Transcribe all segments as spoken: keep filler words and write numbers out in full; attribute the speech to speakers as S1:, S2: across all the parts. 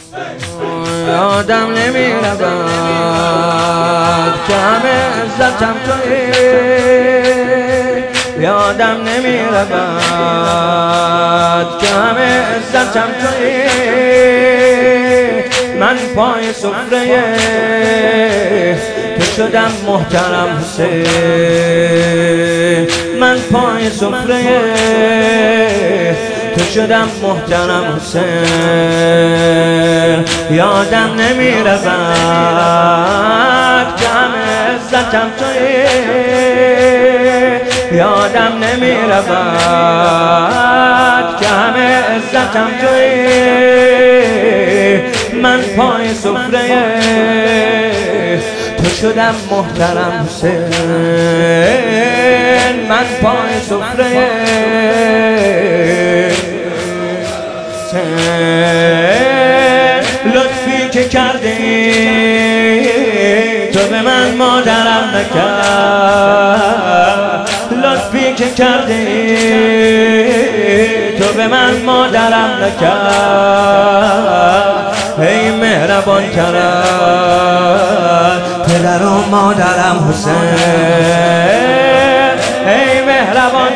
S1: یادم نمی رود که همه عزتم تویی، یادم نمی رود که همه عزتم تویی. من پای سفره تو شدم محترم حسین، من پای سفره تو شدم محترم حسین. یادم نمی رود که همه عزتم تویی، یادم نمی رود که همه عزتم تویی. من پای سفره تو شدم محترم حسین، من پای سفره لطفی که کردی تو به من مادرم نکرد، لطفی که کردی تو به من مادرم نکرد. ای مهربان ترم پدر و مادرم حسین، ای مهربان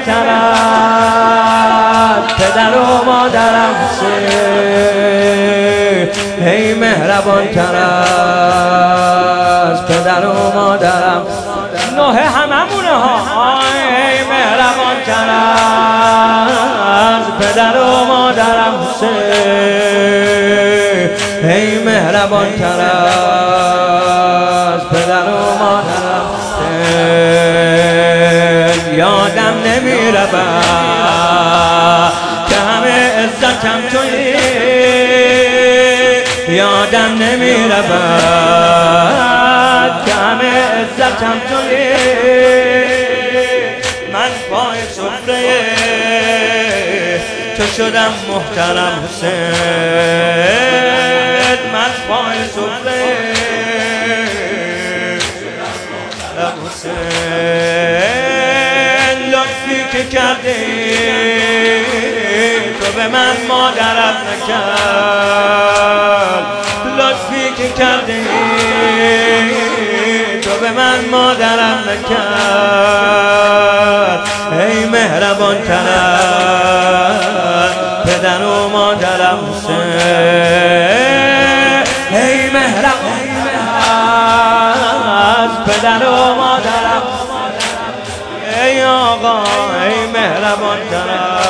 S1: ترم پدر و مادرم حسین، ای مهربان ترم پدر و مادرم. نوه هممونه ها. ای مهربان ترم پدر و مادرم حسین، ای مهربان ترم پدر و مادرم حسین. یادم نمی رود که همه عزتم تویی، یادم نمی رود که همه عزتم تویی. من پای سفره تو شدم محترم حسین، من پای سفره محترم حسین. لطفی که کردی تو به من مادرت نکرد، لطفی که کردی تو به من مادرم نکرد. ای مهربان ترم پدر و مادرم حسین، ای مهربان پدر و مادرم. ای آقا ای مهربان ترم